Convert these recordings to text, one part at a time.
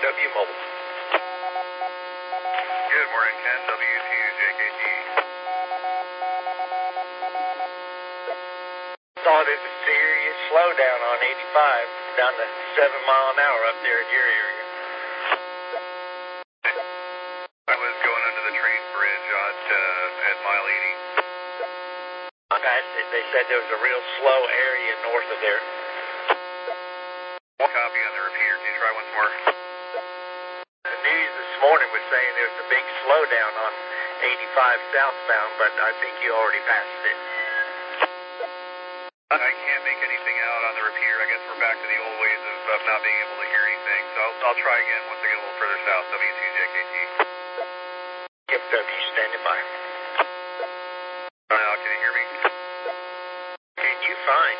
KW Mobile. Good morning, Ken. W2JKT. Saw there's a serious slowdown on 85 down to 7 mile an hour up there in your area. I was going under the train bridge at mile 80. They said there was a real slow area north of there. Copy on the repeater. Can you try once more? The news this morning was saying there was a big slowdown on 85 southbound, but I think you already passed it. I can't make anything out on the repeater. I guess we're back to the old ways of not being able to hear anything. So I'll try again once I get a little further south. W2JKT. Yep, W, standing by. Now, can you hear me? Can you find?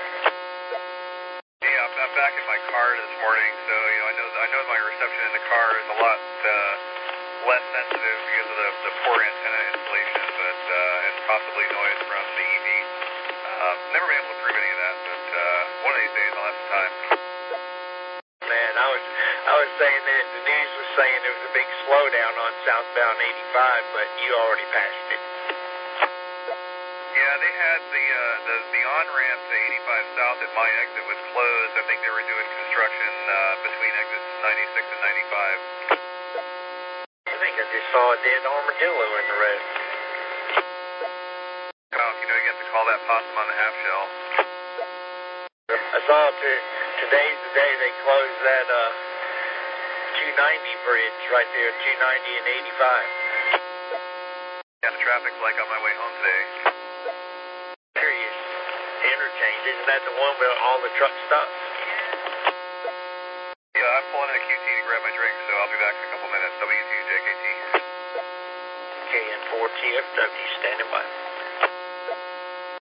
Yeah, I'm back in my car this morning, so I know my reception in the car is a lot less sensitive because of the poor antenna installation, but and possibly noise from the EV. Never been able to prove any of that, but one of these days I'll have some time. Man, I was saying that the news was saying there was a big slowdown on southbound 85, but you already passed it. Yeah, they had the on-ramp to 85 south at my exit was closed. I think they were doing construction between exits 96 and 95. I think I just saw a dead armadillo in the road. Oh, you get to call that possum on the half shell. I saw today's the day they closed that 290 bridge right there, 290 and 85. Yeah, the traffic's like on my way home today. Serious interchange, isn't that the one where all the trucks stop? Yeah, I'm pulling in a QT to grab my drink, so I'll be back in a couple minutes. W2JKT. KN4TFW, standing by.